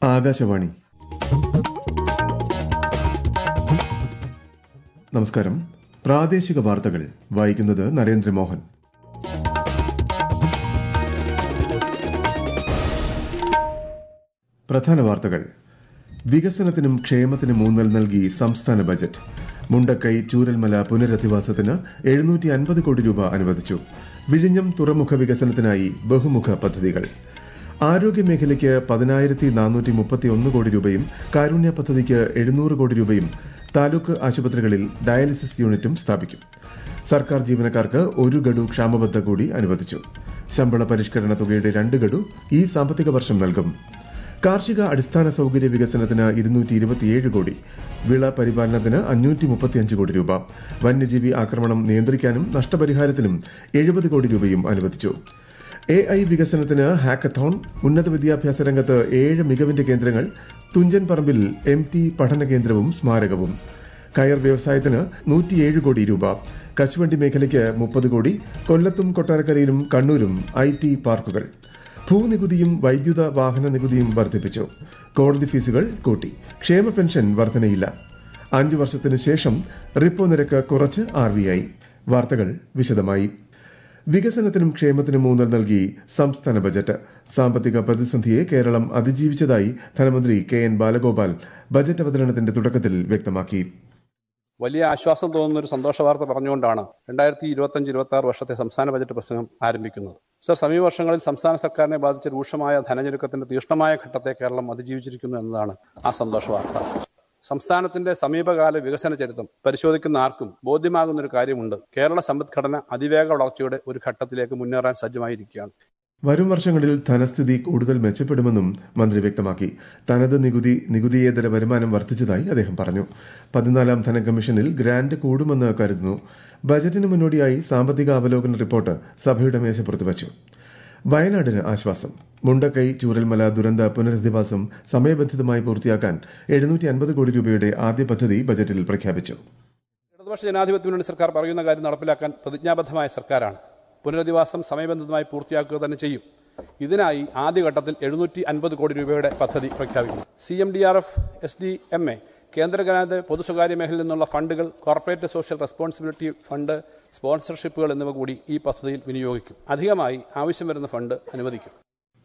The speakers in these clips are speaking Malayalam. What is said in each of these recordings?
ആകാശവാണി. നമസ്കാരം. പ്രാദേശിക വാർത്തകൾ വായിക്കുന്നത് നരേന്ദ്രമോഹൻ. പ്രധാന വാർത്തകൾ. വികസനത്തിനും ക്ഷേമത്തിനും ഊന്നൽ നൽകി സംസ്ഥാന ബജറ്റ്. മുണ്ടക്കൈ ചൂരൽമല പുനരധിവാസത്തിന് 750 കോടി രൂപ അനുവദിച്ചു. വിഴിഞ്ഞം തുറമുഖ വികസനത്തിനായി ബഹുമുഖ പദ്ധതികൾ. ആരോഗ്യമേഖലയ്ക്ക് 10,431 കോടി രൂപയും കാരുണ്യ പദ്ധതിക്ക് 700 കോടി രൂപയും താലൂക്ക് ആശുപത്രികളിൽ ഡയാലിസിസ് യൂണിറ്റും സ്ഥാപിക്കും. സർക്കാർ ജീവനക്കാർക്ക് 1 ഗഡു ക്ഷാമബത്ത കൂടി അനുവദിച്ചു. ശമ്പള പരിഷ്കരണ തുകയുടെ 2 ഗഡു ഈ സാമ്പത്തിക വർഷം നൽകും. കാർഷിക അടിസ്ഥാന സൌകര്യ വികസനത്തിന് 227 കോടി, വിള പരിപാലനത്തിന് 535 കോടി രൂപ, വന്യജീവി ആക്രമണം നിയന്ത്രിക്കാനും നഷ്ടപരിഹാരത്തിനും 70 കോടി രൂപയും അനുവദിച്ചു. AI വികസനത്തിന് ഹാക്കത്തോൺ, ഉന്നത വിദ്യാഭ്യാസ രംഗത്ത് 7 മികവിന്റെ കേന്ദ്രങ്ങൾ, തുഞ്ചൻ പറമ്പിൽ MT പഠന കേന്ദ്രവും സ്മാരകവും. കയർ വ്യവസായത്തിന് 107 കോടി രൂപ, കശുവണ്ടി മേഖലയ്ക്ക് 30 കോടി, കൊല്ലത്തും കൊട്ടാരക്കരയിലും കണ്ണൂരും IT പാർക്കുകൾ. ഭൂനികുതിയും വൈദ്യുത വാഹന നികുതിയും വർദ്ധിപ്പിച്ചു. കോടതി ഫീസുകൾ കൂട്ടി. ക്ഷേമ പെൻഷൻ വർധനയില്ല. 5 വർഷത്തിനു ശേഷം റിപ്പോ നിരക്ക് കുറച്ച് RBI. വാർത്തകൾ വിശദമായി. വികസനത്തിനും ക്ഷേമത്തിനും ഊന്നൽ നൽകി സംസ്ഥാന ബജറ്റ്. സാമ്പത്തിക പ്രതിസന്ധിയെ കേരളം അതിജീവിച്ചതായി ധനമന്ത്രി KN ബാലഗോപാൽ ബജറ്റ് അവതരണത്തിന്റെ തുടക്കത്തിൽ വ്യക്തമാക്കി. വലിയ ആശ്വാസം തോന്നുന്ന ഒരു സന്തോഷ വാർത്ത പറഞ്ഞുകൊണ്ടാണ് 2025-26 വർഷത്തെ സംസ്ഥാന ബജറ്റ് പ്രസംഗം ആരംഭിക്കുന്നത്. സമീപ വർഷങ്ങളിൽ സംസ്ഥാന സർക്കാരിനെ ബാധിച്ച രൂക്ഷമായ ധനഞ്ഞെരുക്കത്തിന്റെ തീക്ഷ്ണമായ ഘട്ടത്തെ കേരളം അതിജീവിച്ചിരിക്കുന്നു എന്നതാണ് ആ സന്തോഷ വാർത്ത. സംസ്ഥാനത്തിന്റെ സമീപകാല വികസന ചരിത്രം പരിശോധിക്കുന്ന ആർക്കും ബോധ്യമാകുന്ന ഒരു കാര്യമുണ്ട്. കേരള സമ്പദ്ഘടന അതിവേഗ വളർച്ചയുടെ ഒരു ഘട്ടത്തിലേക്ക് മുന്നേറാൻ സജ്ജമായിരിക്കുകയാണ്. വരും വർഷങ്ങളിൽ ധനസ്ഥിതി കൂടുതൽ മെച്ചപ്പെടുമെന്നും മന്ത്രി വ്യക്തമാക്കി. തനത് നികുതിയേതര വരുമാനം വർദ്ധിച്ചതായി അദ്ദേഹം പറഞ്ഞു. 14ാം ധനകമ്മീഷനിൽ ഗ്രാന്റ് കൂടുമെന്ന് കരുതുന്നു. ബജറ്റിന് മുന്നോടിയായി സാമ്പത്തിക അവലോകന റിപ്പോർട്ട് സഭയുടെ മേശപ്പുറത്ത് വച്ചു. വയനാടിന് ആശ്വാസം. മുണ്ടക്കൈ ചൂരൽമല ദുരന്ത പുനരധിവാസം സമയബന്ധിതമായി പൂർത്തിയാക്കാൻ 750 കോടി രൂപയുടെ ആദ്യ പദ്ധതി ബജറ്റിൽ പ്രഖ്യാപിച്ചു. ഇടതുപക്ഷ ജനാധിപത്യ മുന്നണി സർക്കാർ പറയുന്ന കാര്യം നടപ്പിലാക്കാൻ പ്രതിജ്ഞാബദ്ധമായ സർക്കാരാണ്. പുനരധിവാസം സമയബന്ധിതമായി പൂർത്തിയാക്കുക തന്നെ ചെയ്യും. ഇതിനായി ആദ്യഘട്ടത്തിൽ 750 കോടി രൂപയുടെ പദ്ധതി പ്രഖ്യാപിക്കും. CMDRF, SDMA, കേന്ദ്ര ഗതാഗത പൊതു സ്വകാര്യ മേഖലയിൽ നിന്നുള്ള ഫണ്ടുകൾ, കോർപ്പറേറ്റ് സോഷ്യൽ റെസ്പോൺസിബിലിറ്റി ഫണ്ട്, സ്പോൺസർഷിപ്പുകൾ എന്നിവ കൂടി ഈ പദ്ധതിയിൽ വിനിയോഗിക്കും. അധികമായി ആവശ്യം വരുന്ന ഫണ്ട് അനുവദിക്കും.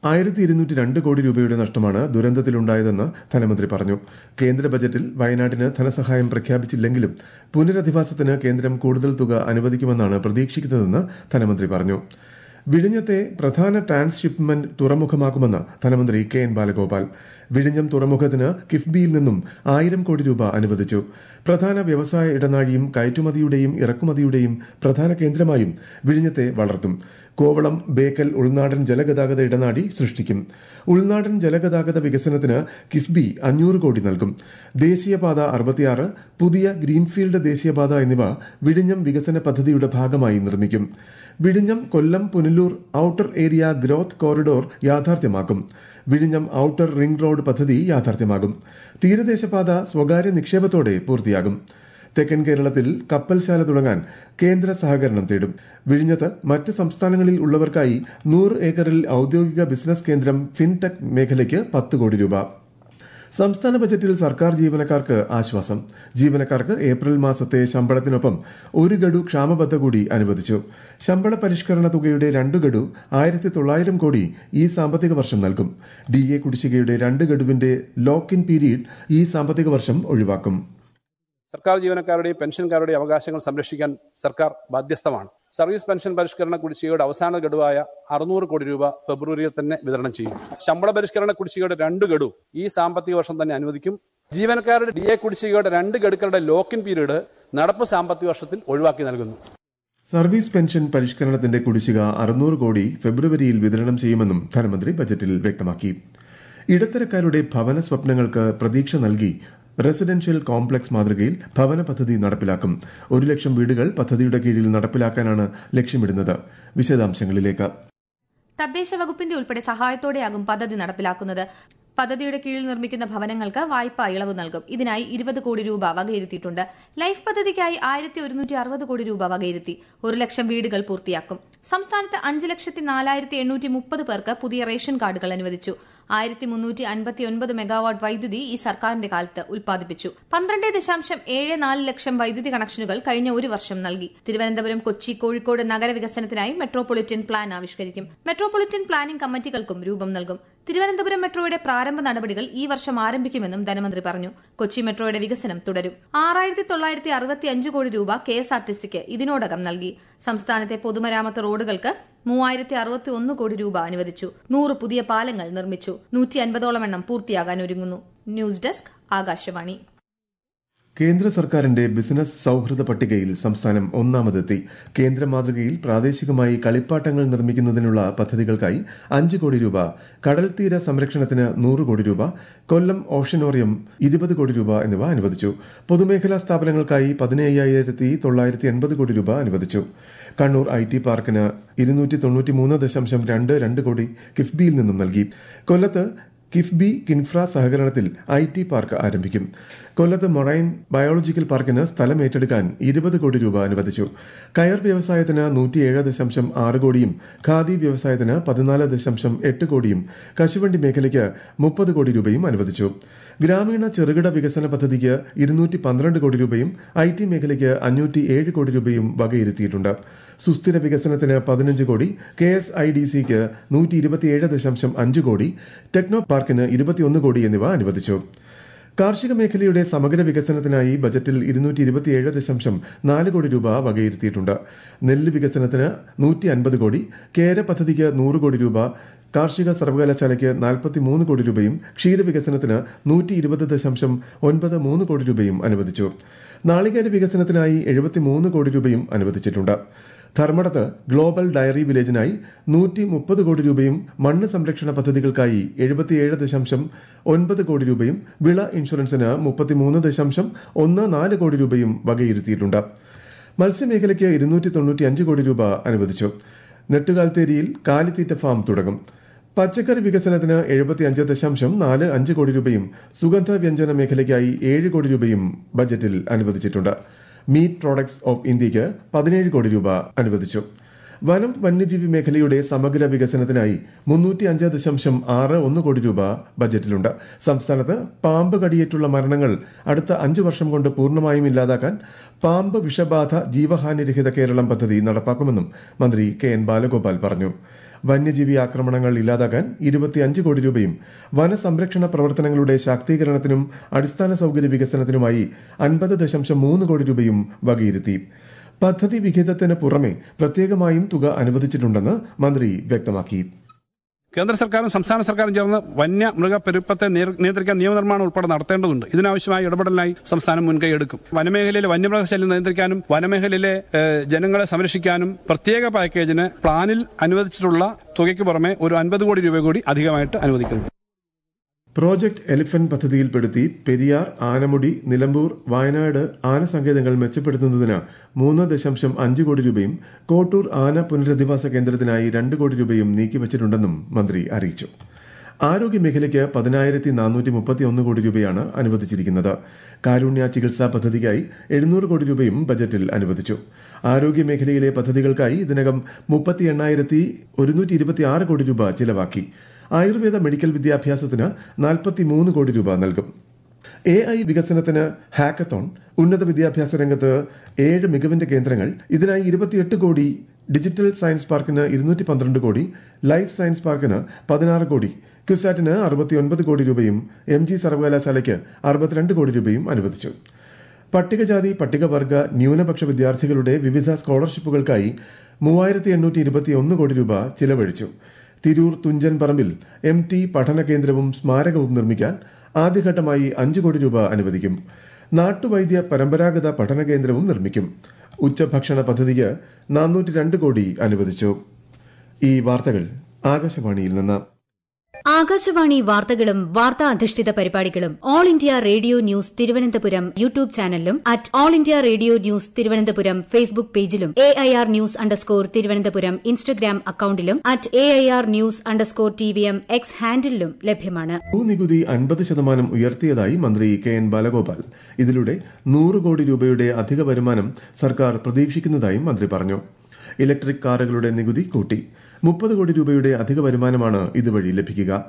1202 കോടി രൂപയുടെ നഷ്ടമാണ് ദുരന്തത്തിലുണ്ടായതെന്ന് ധനമന്ത്രി പറഞ്ഞു. കേന്ദ്ര ബജറ്റിൽ വയനാടിന് ധനസഹായം പ്രഖ്യാപിച്ചില്ലെങ്കിലും പുനരധിവാസത്തിന് കേന്ദ്രം കൂടുതൽ തുക അനുവദിക്കുമെന്നാണ് പ്രതീക്ഷിക്കുന്നതെന്ന് ധനമന്ത്രി പറഞ്ഞു. വിഴിഞ്ഞത്തെ പ്രധാന ട്രാൻസ്ഷിപ്മെന്റ് തുറമുഖമാക്കുമെന്ന് ധനമന്ത്രി KN ബാലഗോപാൽ. വിഴിഞ്ഞം തുറമുഖത്തിന് കിഫ്ബിയിൽ നിന്നും 1000 കോടി രൂപ അനുവദിച്ചു. പ്രധാന വ്യവസായ ഇടനാഴിയും കയറ്റുമതിയുടെയും ഇറക്കുമതിയുടെയും പ്രധാന കേന്ദ്രമായും വിഴിഞ്ഞത്തെ വളർത്തും. കോവളം ബേക്കൽ ഉൾനാടൻ ജലഗതാഗത ഇടനാഴി സൃഷ്ടിക്കും. ഉൾനാടൻ ജലഗതാഗത വികസനത്തിന് കിഫ്ബി 500 കോടി നൽകും. ദേശീയപാത 66, പുതിയ ഗ്രീൻഫീൽഡ് ദേശീയപാത എന്നിവ വിഴിഞ്ഞം വികസന പദ്ധതിയുടെ ഭാഗമായി നിർമ്മിക്കും. വിഴിഞ്ഞം Kollam Punalur outer area growth corridor യാഥാർത്ഥ്യമാക്കും. വിഴിഞ്ഞം ഔട്ടർ റിംഗ് റോഡ് പദ്ധതി യാഥാർത്ഥ്യമാകും. തീരദേശപാത സ്വകാര്യ നിക്ഷേപത്തോടെ പൂർത്തിയാകും. തെക്കൻ കേരളത്തിൽ കപ്പൽശാല തുടങ്ങാൻ കേന്ദ്ര സഹകരണം തേടും. വിഴിഞ്ഞത്ത് മറ്റ് സംസ്ഥാനങ്ങളിൽ ഉള്ളവർക്കായി 100 ഏക്കറിൽ ഔദ്യോഗിക ബിസിനസ് കേന്ദ്രം ഫിൻടെക് മേഖലയ്ക്ക് 10 കോടി രൂപ. സംസ്ഥാന ബജറ്റിൽ സർക്കാർ ജീവനക്കാർക്ക് ആശ്വാസം. ജീവനക്കാർക്ക് ഏപ്രിൽ മാസത്തെ ശമ്പളത്തിനൊപ്പം 1 ഗഡു ക്ഷാമബത്ത കൂടി അനുവദിച്ചു. ശമ്പള പരിഷ്കരണ തുകയുടെ 2 ഗഡു 1900 കോടി ഈ സാമ്പത്തിക വർഷം നൽകും. DA കുടിശ്ശികയുടെ 2 ഗഡുവിന്റെ ലോക്ക് ഇൻ പീരീഡ് ഈ സാമ്പത്തിക വർഷം ഒഴിവാക്കും. സർക്കാർ ജീവനക്കാരുടെയും പെൻഷൻകാരുടെയും അവകാശങ്ങൾ സംരക്ഷിക്കാൻ സർക്കാർ ബാധ്യസ്ഥമാണ്. സർവീസ് പെൻഷൻ പരിഷ്കരണ കുടിശ്ശികയുടെ അവസാന ഗഡുവായ 600 കോടി രൂപ ഫെബ്രുവരിയിൽ തന്നെ വിതരണം ചെയ്യും. ശമ്പള പരിഷ്കരണ കുടിശ്ശികയുടെ 2 ഗഡു ഈ സാമ്പത്തിക വർഷം തന്നെ അനുവദിക്കും. ജീവനക്കാരുടെ DA കുടിശ്ശികയുടെ 2 ഗഡുക്കളുടെ ലോക്ക് ഇൻ പീരീഡ് നടപ്പ് സാമ്പത്തിക വർഷത്തിൽ ഒഴിവാക്കി നൽകുന്നു. സർവീസ് പെൻഷൻ പരിഷ്കരണത്തിന്റെ കുടിശ്ശിക 600 കോടി ഫെബ്രുവരിയിൽ വിതരണം ചെയ്യുമെന്നും ധനമന്ത്രി ബജറ്റിൽ വ്യക്തമാക്കി. ഇടത്തരക്കാരുടെ ഭവന സ്വപ്നങ്ങൾക്ക് പ്രതീക്ഷ നൽകി റെസിഡൻഷ്യൽ കോംപ്ലക്സ് മാതൃകയിൽ ഭവന പദ്ധതി നടപ്പിലാക്കും. 1 ലക്ഷം വീടുകൾ പദ്ധതിയുടെ കീഴിൽ നടപ്പിലാക്കാനാണ് ലക്ഷ്യമിടുന്നത്. വിശദാംശങ്ങളിലേക്ക്. തദ്ദേശ വകുപ്പിന്റെ ഉൾപ്പെടെ സഹായത്തോടെയാകും പദ്ധതി നടപ്പിലാക്കുന്നത്. പദ്ധതിയുടെ കീഴിൽ നിർമ്മിക്കുന്ന ഭവനങ്ങൾക്ക് വായ്പാ ഇളവ് നൽകും. ഇതിനായി 20 കോടി രൂപ വകയിരുത്തിയിട്ടുണ്ട്. ലൈഫ് പദ്ധതിക്കായി 1160 കോടി രൂപ വകയിരുത്തി. 1 ലക്ഷം വീടുകൾ പൂർത്തിയാക്കും. സംസ്ഥാനത്ത് 5,04,830 പേർക്ക് പുതിയ റേഷൻ കാർഡുകൾ അനുവദിച്ചു. 1359 മെഗാവാട്ട് വൈദ്യുതി ഈ സർക്കാരിന്റെ കാലത്ത് ഉൽപ്പാദിപ്പിച്ചു. 12.74 ലക്ഷം വൈദ്യുതി കണക്ഷനുകൾ കഴിഞ്ഞ ഒരു വർഷം നൽകി. തിരുവനന്തപുരം, കൊച്ചി, കോഴിക്കോട് നഗരവികസനത്തിനായി മെട്രോപൊളിറ്റൻ പ്ലാൻ ആവിഷ്കരിക്കും. മെട്രോപൊളിറ്റൻ പ്ലാനിംഗ് കമ്മിറ്റികൾക്കും രൂപം നൽകും. തിരുവനന്തപുരം മെട്രോയുടെ പ്രാരംഭ നടപടികൾ ഈ വർഷം ആരംഭിക്കുമെന്നും ധനമന്ത്രി പറഞ്ഞു. കൊച്ചി മെട്രോയുടെ വികസനം തുടരും. 6,965 കോടി രൂപ കെഎസ്ആർടിസിക്ക് ഇതിനോടകം നൽകി. സംസ്ഥാനത്തെ പൊതുമരാമത്ത് റോഡുകൾക്ക് 3,061 കോടി രൂപ അനുവദിച്ചു. 100 പുതിയ പാലങ്ങൾ നിർമ്മിച്ചു. 150ഓളം എണ്ണം പൂർത്തിയാകാൻ ഒരുങ്ങുന്നു. News desk, Akashvani. കേന്ദ്ര സർക്കാരിന്റെ ബിസിനസ് സൌഹൃദ പട്ടികയിൽ സംസ്ഥാനം ഒന്നാമതെത്തി. കേന്ദ്ര മാതൃകയിൽ പ്രാദേശികമായി കളിപ്പാട്ടങ്ങൾ നിർമ്മിക്കുന്നതിനുള്ള പദ്ധതികൾക്കായി 5 കോടി രൂപ, കടൽത്തീര സംരക്ഷണത്തിന് 100 കോടി രൂപ, കൊല്ലം ഓഷനോറിയം 20 കോടി രൂപ എന്നിവ അനുവദിച്ചു. പൊതുമേഖലാ സ്ഥാപനങ്ങൾക്കായി 15,980 കോടി രൂപ അനുവദിച്ചു. കണ്ണൂർ IT പാർക്കിന് 293.22 കോടി കിഫ്ബിയിൽ നിന്നും നൽകി. കൊല്ലത്ത് കിഫ്ബി കിൻഫ്ര സഹകരണത്തിൽ IT പാർക്ക് ആരംഭിക്കും. കൊല്ലത്ത് മൊറൈൻ ബയോളജിക്കൽ പാർക്കിന് സ്ഥലം ഏറ്റെടുക്കാൻ 20 കോടി രൂപ അനുവദിച്ചു. കയർ വ്യവസായത്തിന് 107.6 കോടിയും ഖാദി വ്യവസായത്തിന് 14.8 കോടിയും കശുവണ്ടി മേഖലയ്ക്ക് 30 കോടി രൂപയും അനുവദിച്ചു. ഗ്രാമീണ ചെറുകിട വികസന പദ്ധതിക്ക് 212 കോടി രൂപയും IT മേഖലയ്ക്ക് 507 കോടി രൂപയും വകയിരുത്തിയിട്ടുണ്ട്. സുസ്ഥിര വികസനത്തിന് 15 കോടി, KSIDCക്ക് 127.5 കോടി, ടെക്നോ പാർക്കിന് 21 കോടി എന്നിവ അനുവദിച്ചു. കാർഷിക മേഖലയുടെ സമഗ്ര വികസനത്തിനായി ബജറ്റിൽ 227.4 കോടി രൂപ വകയിരുത്തിയിട്ടുണ്ട്. നെല്ല് വികസനത്തിന് 150 കോടി, കേര പദ്ധതിക്ക് 100 കോടി രൂപ, കാർഷിക സർവകലാശാലയ്ക്ക് 43 കോടി രൂപയും ക്ഷീരവികസനത്തിന് 120.93 കോടി രൂപയും അനുവദിച്ചു. നാളികേര വികസനത്തിനായി 73 കോടി രൂപയും അനുവദിച്ചിട്ടുണ്ട്. ധർമ്മടത്ത് ഗ്ലോബൽ ഡയറി വില്ലേജിനായി 130 കോടി രൂപയും മണ്ണ് സംരക്ഷണ പദ്ധതികൾക്കായി 77.9 കോടി രൂപയും വിള ഇൻഷുറൻസിന് 33.14 കോടി രൂപയും വകയിരുത്തിയിട്ടുണ്ട്. മത്സ്യമേഖലയ്ക്ക് 295 കോടി രൂപ അനുവദിച്ചു. നെട്ടുകാൽത്തേരിയിൽ കാലിത്തീറ്റ ഫാം തുടങ്ങും. പച്ചക്കറി വികസനത്തിന് 75.45 കോടി രൂപയും സുഗന്ധ വ്യഞ്ജന മേഖലയ്ക്കായി 7 കോടി രൂപയും ബജറ്റിൽ അനുവദിച്ചിട്ടുണ്ട്. മീറ്റ് പ്രോഡക്ട്സ് ഓഫ് ഇന്ത്യയ്ക്ക് 17 കോടി രൂപ അനുവദിച്ചു. വനം വന്യജീവി മേഖലയുടെ സമഗ്ര വികസനത്തിനായി 305.61 കോടി രൂപ ബജറ്റിലുണ്ട്. സംസ്ഥാനത്ത് പാമ്പ് കടിയേറ്റുള്ള മരണങ്ങൾ അടുത്ത 5 വർഷം കൊണ്ട് പൂർണ്ണമായും ഇല്ലാതാക്കാൻ പാമ്പ് വിഷബാധ ജീവഹാനിരഹിത കേരളം പദ്ധതി നടപ്പാക്കുമെന്നും മന്ത്രി KN ബാലഗോപാൽ പറഞ്ഞു. വന്യജീവി ആക്രമണങ്ങൾ ഇല്ലാതാക്കാൻ 25 കോടി രൂപയും വനസംരക്ഷണ പ്രവർത്തനങ്ങളുടെ ശാക്തീകരണത്തിനും അടിസ്ഥാന സൌകര്യ വികസനത്തിനുമായി 50.3 കോടി രൂപയും വകയിരുത്തി. പദ്ധതി വിഹിതത്തിന് പുറമെ പ്രത്യേകമായും തുക അനുവദിച്ചിട്ടുണ്ടെന്ന് മന്ത്രി വ്യക്തമാക്കി. കേന്ദ്ര സർക്കാരും സംസ്ഥാന സർക്കാരും ചേർന്ന് വന്യമൃഗ പെരുപ്പത്തെ നിയന്ത്രിക്കാൻ നിയമനിർമ്മാണം ഉൾപ്പെടെ നടത്തേണ്ടതുണ്ട്. ഇതിനാവശ്യമായ ഇടപെടലിനായി സംസ്ഥാനം മുൻകൈ എടുക്കും. വനമേഖലയിലെ വന്യമൃഗശല്യം നിയന്ത്രിക്കാനും വനമേഖലയിലെ ജനങ്ങളെ സംരക്ഷിക്കാനും പ്രത്യേക പാക്കേജിന് പ്ലാനിൽ അനുവദിച്ചിട്ടുള്ള തുകയ്ക്ക് പുറമെ ഒരു 50 കോടി രൂപ കൂടി അധികമായിട്ട് അനുവദിക്കുന്നു. പ്രോജക്ട് എലിഫന്റ് പദ്ധതിയിൽപ്പെടുത്തി പെരിയാർ, ആനമുടി, നിലമ്പൂർ, വയനാട് ആന സങ്കേതങ്ങൾ മെച്ചപ്പെടുത്തുന്നതിന് 3.5 കോടി രൂപയും കോട്ടൂർ ആന പുനരധിവാസ കേന്ദ്രത്തിനായി 2 കോടി രൂപയും നീക്കിവച്ചിട്ടുണ്ടെന്നും മന്ത്രി അറിയിച്ചു. ആരോഗ്യമേഖലയ്ക്ക് 10,431 കോടി രൂപയാണ് അനുവദിച്ചിരിക്കുന്നത്. കാരുണ്യ ചികിത്സാ പദ്ധതിക്കായി 700 കോടി രൂപയും ബജറ്റിൽ അനുവദിച്ചു. ആരോഗ്യമേഖലയിലെ പദ്ധതികൾക്കായി ഇതിനകം 38,126 കോടി രൂപ ചിലവാക്കി. ആയുർവേദ മെഡിക്കൽ വിദ്യാഭ്യാസത്തിന് 43 കോടി രൂപ നൽകും. AI വികസനത്തിന് ഹാക്കത്തോൺ, ഉന്നത വിദ്യാഭ്യാസ രംഗത്ത് 7 മികവിന്റെ കേന്ദ്രങ്ങൾ, ഇതിനായി 28 കോടി, ഡിജിറ്റൽ സയൻസ് പാർക്കിന് 212 കോടി, ലൈഫ് സയൻസ് പാർക്കിന് 16 കോടി, ക്യുസാറ്റിന് 69 കോടി രൂപയും MG സർവകലാശാലയ്ക്ക് 62 കോടി രൂപയും അനുവദിച്ചു. പട്ടികജാതി പട്ടികവർഗ ന്യൂനപക്ഷ വിദ്യാർത്ഥികളുടെ വിവിധ സ്കോളർഷിപ്പുകൾക്കായി 3,821 കോടി രൂപ ചിലവഴിച്ചു. തിരൂർ തുഞ്ചൻ പറമ്പിൽ MT പഠന കേന്ദ്രവും സ്മാരകവും നിർമ്മിക്കാൻ ആദ്യഘട്ടമായി 5 കോടി രൂപ അനുവദിക്കും. നാട്ടുവൈദ്യ പരമ്പരാഗത പഠന കേന്ദ്രവും നിർമ്മിക്കും. ഉച്ചഭക്ഷണ പദ്ധതിക്ക് 402 കോടി അനുവദിച്ചു. ഈ വാർത്തകൾ ആകാശവാണിയിൽ നിന്ന്. ആകാശവാണി വാർത്തകളും വാർത്താ അധിഷ്ഠിത പരിപാടികളും all India radio news Thiruvananthapuram YouTube ചാനലിലും @all India radio news Thiruvananthapuram Facebook പേജിലും AIR ന്യൂസ് _ ഇൻസ്റ്റഗ്രാം അക്കൌണ്ടിലും @AIR ന്യൂസ് _ TVM X ഹാൻഡിലും ലഭ്യമാണ്. ഭൂനികുതി 50% ഉയർത്തിയതായി മന്ത്രി KN ബാലഗോപാൽ. ഇതിലൂടെ 100 കോടി രൂപയുടെ അധിക വരുമാനം സർക്കാർ പ്രതീക്ഷിക്കുന്നതായും മന്ത്രി പറഞ്ഞു. ഇലക്ട്രിക് കാറുകളുടെ നികുതി കൂട്ടി. 30 കോടി രൂപയുടെ അധിക വരുമാനമാണ് ഇതുവഴി ലഭിക്കുക.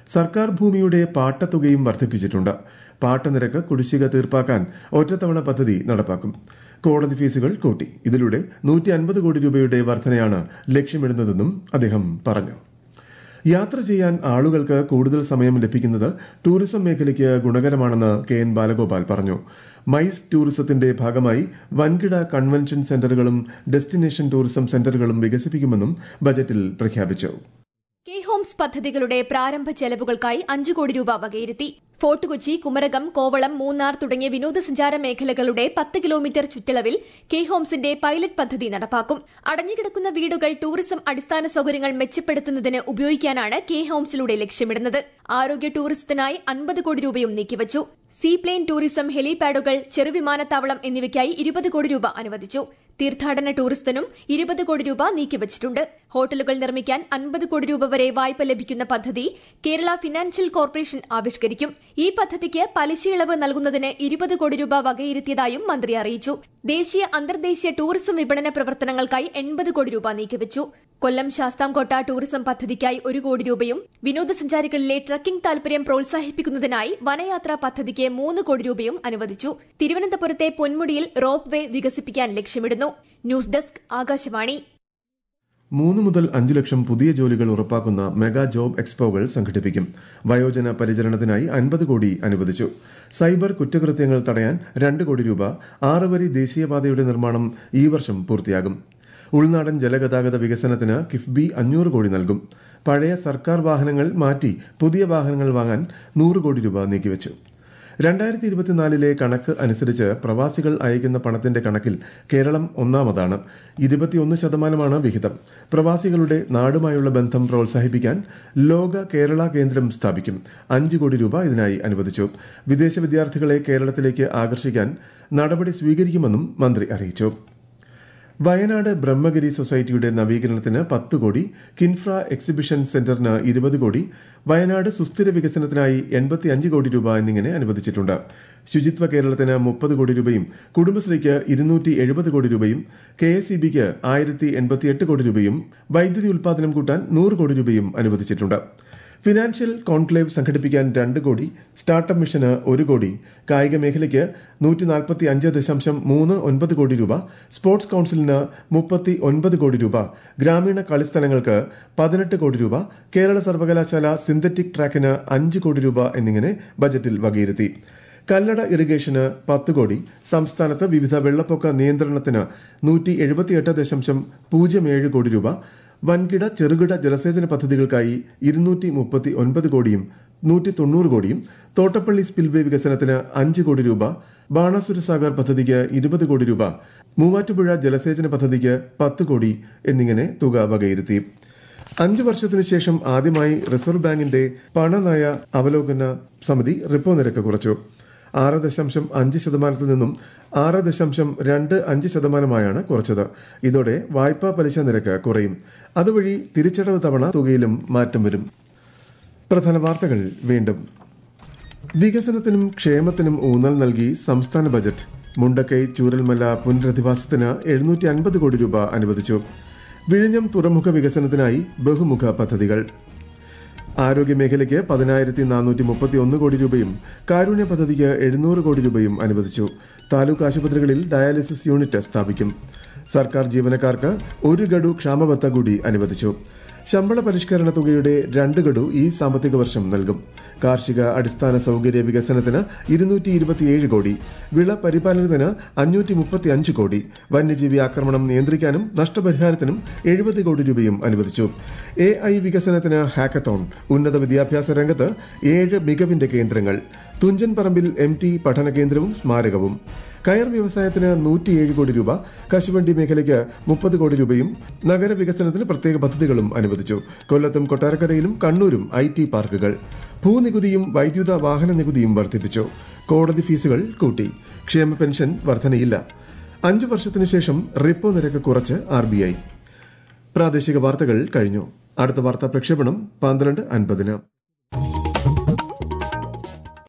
സർക്കാർ ഭൂമിയുടെ പാട്ടത്തുകയും വർദ്ധിപ്പിച്ചിട്ടുണ്ട്. പാട്ടനിരക്ക് കുടിശ്ശിക തീർപ്പാക്കാൻ ഒറ്റത്തവണ പദ്ധതി നടപ്പാക്കും. കോടതി ഫീസുകൾ കൂട്ടി. ഇതിലൂടെ 150 കോടി രൂപയുടെ വർധനയാണ് ലക്ഷ്യമിടുന്നതെന്നും അദ്ദേഹം പറഞ്ഞു. യാത്ര ചെയ്യാൻ ആളുകൾക്ക് കൂടുതൽ സമയം ലഭിക്കുന്നത് ടൂറിസം മേഖലയ്ക്ക് ഗുണകരമാണെന്ന് KN ബാലഗോപാൽ പറഞ്ഞു. മൈസ് ടൂറിസത്തിന്റെ ഭാഗമായി വൻകിട കൺവെൻഷൻ സെന്ററുകളും ഡെസ്റ്റിനേഷൻ ടൂറിസം സെന്ററുകളും വികസിപ്പിക്കുമെന്നും ബജറ്റിൽ പ്രഖ്യാപിച്ചു. കെ ഹോംസ് പദ്ധതികളുടെ പ്രാരംഭ ചെലവുകൾക്കായി 5 കോടി രൂപ വകയിരുത്തി. ഫോർട്ട് കൊച്ചി, കുമരകം, കോവളം, മൂന്നാർ തുടങ്ങിയ വിനോദസഞ്ചാര മേഖലകളുടെ 10 കിലോമീറ്റർ ചുറ്റളവിൽ കെ ഹോംസിന്റെ പൈലറ്റ് പദ്ധതി നടപ്പാക്കും. അടഞ്ഞുകിടക്കുന്ന വീടുകൾ ടൂറിസം അടിസ്ഥാന സൌകര്യങ്ങൾ മെച്ചപ്പെടുത്തുന്നതിന് ഉപയോഗിക്കാനാണ് കെ ഹോംസിലൂടെ ലക്ഷ്യമിടുന്നത്. ആരോഗ്യ ടൂറിസത്തിനായി 50 കോടി രൂപയും നീക്കിവച്ചു. സീപ്ലെയിൻ ടൂറിസം, ഹെലിപാഡുകൾ, ചെറുവിമാനത്താവളം എന്നിവയ്ക്കായി 20 കോടി രൂപ അനുവദിച്ചു. തീർത്ഥാടന ടൂറിസത്തിനും 20 കോടി രൂപ നീക്കിവച്ചിട്ടുണ്ട്. ഹോട്ടലുകൾ നിർമ്മിക്കാൻ 50 കോടി രൂപ വരെ വായ്പ ലഭിക്കുന്ന പദ്ധതി കേരള ഫിനാൻഷ്യൽ കോർപ്പറേഷൻ ആവിഷ്കരിക്കും. ഈ പദ്ധതിക്ക് പലിശയിളവ് നൽകുന്നതിന് 20 കോടി രൂപ വകയിരുത്തിയതായും മന്ത്രി അറിയിച്ചു. ദേശീയ അന്തർദേശീയ ടൂറിസം വിപണന പ്രവർത്തനങ്ങൾക്കായി 80 കോടി രൂപ നീക്കിവച്ചു. കൊല്ലം ശാസ്താംകോട്ട ടൂറിസം പദ്ധതിക്കായി 1 കോടി രൂപയും വിനോദസഞ്ചാരികളിലെ ട്രക്കിംഗ് താൽപര്യം പ്രോത്സാഹിപ്പിക്കുന്നതിനായി വനയാത്രാ പദ്ധതിക്ക് 3 കോടി രൂപയും അനുവദിച്ചു. തിരുവനന്തപുരത്തെ പൊന്മുടിയിൽ റോപ്പ് വേ വികസിപ്പിക്കാൻ ലക്ഷ്യമിടുന്നു. News desk, Akashvani. 3 മുതൽ 5 ലക്ഷം പുതിയ ജോലികൾ ഉറപ്പാക്കുന്ന മെഗാ ജോബ് എക്സ്പോകൾ സംഘടിപ്പിക്കും. വയോജന പരിചരണത്തിനായി 50 കോടി അനുവദിച്ചു. സൈബർ കുറ്റകൃത്യങ്ങൾ തടയാൻ 2 കോടി രൂപ. 6 വരി ദേശീയപാതയുടെ നിർമ്മാണം ഈ വർഷം പൂർത്തിയാകും. ഉൾനാടൻ ജലഗതാഗത വികസനത്തിന് കിഫ്ബി 500 കോടി നൽകും. പഴയ സർക്കാർ വാഹനങ്ങൾ മാറ്റി പുതിയ വാഹനങ്ങൾ വാങ്ങാൻ 100 കോടി രൂപ നീക്കിവച്ചു. 2024 കണക്ക് അനുസരിച്ച് പ്രവാസികൾ അയക്കുന്ന പണത്തിന്റെ കണക്കിൽ കേരളം ഒന്നാമതാണ്. 21% വിഹിതം. പ്രവാസികളുടെ നാടുമായുള്ള ബന്ധം പ്രോത്സാഹിപ്പിക്കാൻ ലോക കേരള കേന്ദ്രം സ്ഥാപിക്കും. 5 കോടി രൂപ ഇതിനായി അനുവദിച്ചു. വിദേശ വിദ്യാർത്ഥികളെ കേരളത്തിലേക്ക് ആകർഷിക്കാൻ നടപടി സ്വീകരിക്കുമെന്നും മന്ത്രി അറിയിച്ചു. വയനാട് ബ്രഹ്മഗിരി സൊസൈറ്റിയുടെ നവീകരണത്തിന് 10 കോടി, കിൻഫ്ര എക്സിബിഷൻ സെന്ററിന് 20 കോടി, വയനാട് സുസ്ഥിര വികസനത്തിനായി 85 കോടി രൂപ എന്നിങ്ങനെ അനുവദിച്ചിട്ടുണ്ട്. ശുചിത്വ കേരളത്തിന് 30 കോടി രൂപയും കുടുംബശ്രീക്ക് 270 കോടി രൂപയും KSEBക്ക് 1088 കോടി രൂപയും വൈദ്യുതി ഉൽപാദനം കൂട്ടാൻ 100 കോടി രൂപയും അനുവദിച്ചിട്ടുണ്ട്. ഫിനാൻഷ്യൽ കോൺക്ലേവ് സംഘടിപ്പിക്കാൻ 2 കോടി, സ്റ്റാർട്ടപ്പ് മിഷന് 1 കോടി, കായിക മേഖലയ്ക്ക് 145.39 കോടി രൂപ, സ്പോർട്സ് കൌൺസിലിന് 39 കോടി രൂപ, ഗ്രാമീണ കളിസ്ഥലങ്ങൾക്ക് 18 കോടി രൂപ, കേരള സർവകലാശാല സിന്തറ്റിക് ട്രാക്കിന് 5 കോടി രൂപ എന്നിങ്ങനെ ബജറ്റിൽ വകയിരുത്തി. കല്ലട ഇറിഗേഷന് 10 കോടി, സംസ്ഥാനത്ത് വിവിധ വെള്ളപ്പൊക്ക നിയന്ത്രണത്തിന് 178.07 കോടി രൂപ, വൻകിട ചെറുകിട ജലസേചന പദ്ധതികൾക്കായി 239 കോടിയും 190 കോടിയും, തോട്ടപ്പള്ളി സ്പിൽവേ വികസനത്തിന് 5 കോടി രൂപ, ബാണാസുര സാഗർ പദ്ധതിക്ക് 20 കോടി രൂപ, മൂവാറ്റുപുഴ ജലസേചന പദ്ധതിക്ക് 10 കോടി എന്നിങ്ങനെ തുക വകയിരുത്തി. 5 വർഷത്തിനു ശേഷം ആദ്യമായി റിസർവ് ബാങ്കിന്റെ പണനയ അവലോകന സമിതി റിപ്പോ നിരക്ക് കുറച്ചു. 6.5% നിന്നും 6.25% കുറച്ചത്. ഇതോടെ വായ്പാ പലിശ നിരക്ക് കുറയും. അതുവഴി തിരിച്ചടവ് തവണ തുകയിലും മാറ്റം വരും. പ്രധാന വാർത്തകൾ വീണ്ടും. വികസനത്തിനും ക്ഷേമത്തിനും ഊന്നൽ നൽകി സംസ്ഥാന ബജറ്റ്. മുണ്ടക്കൈ ചൂരൽമല പുനരധിവാസത്തിന് 750 കോടി രൂപ അനുവദിച്ചു. വിഴിഞ്ഞം തുറമുഖ വികസനത്തിനായി ബഹുമുഖ പദ്ധതികൾ. ആരോഗ്യമേഖലയ്ക്ക് 10,431 കോടി രൂപയും കാരുണ്യ പദ്ധതിക്ക് 700 കോടി രൂപയും അനുവദിച്ചു. താലൂക്ക് ആശുപത്രികളിൽ ഡയാലിസിസ് യൂണിറ്റ് സ്ഥാപിക്കും. സർക്കാർ ജീവനക്കാർക്ക് 1 ഗഡു ക്ഷാമബത്ത കൂടി അനുവദിച്ചു. ശമ്പള പരിഷ്കരണ തുകയുടെ 2 ഗഡു ഈ സാമ്പത്തിക വർഷം നൽകും. കാർഷിക അടിസ്ഥാന സൌകര്യ വികസനത്തിന് 227 കോടി, വിള പരിപാലനത്തിന് 535 കോടി, വന്യജീവി ആക്രമണം നിയന്ത്രിക്കാനും നഷ്ടപരിഹാരത്തിനും 70 കോടി രൂപയും അനുവദിച്ചു. AI വികസനത്തിന് ഹാക്കത്തോൺ. ഉന്നത വിദ്യാഭ്യാസ രംഗത്ത് 7 മികവിന്റെ കേന്ദ്രങ്ങൾ. തുഞ്ചൻ പറമ്പിൽ MT പഠന കേന്ദ്രവും സ്മാരകവും. കയർ വ്യവസായത്തിന് 107 കോടി രൂപ, കശുവണ്ടി മേഖലയ്ക്ക് 30 കോടി രൂപയും നഗരവികസനത്തിന് പ്രത്യേക പദ്ധതികളും അനുവദിച്ചു. കൊല്ലത്തും കൊട്ടാരക്കരയിലും കണ്ണൂരും IT പാർക്കുകൾ. ഭൂനികുതിയും വൈദ്യുത വാഹന നികുതിയും വർദ്ധിപ്പിച്ചു. കോടതി ഫീസുകൾ കൂട്ടി. ക്ഷേമ പെൻഷൻ വർധനയില്ല. 5 വർഷത്തിനു ശേഷം റിപ്പോ നിരക്ക് കുറച്ച് RBI. പ്രാദേശിക വാർത്തകൾ കഴിഞ്ഞു. അടുത്ത വാർത്താ പ്രക്ഷേപണം 12:50.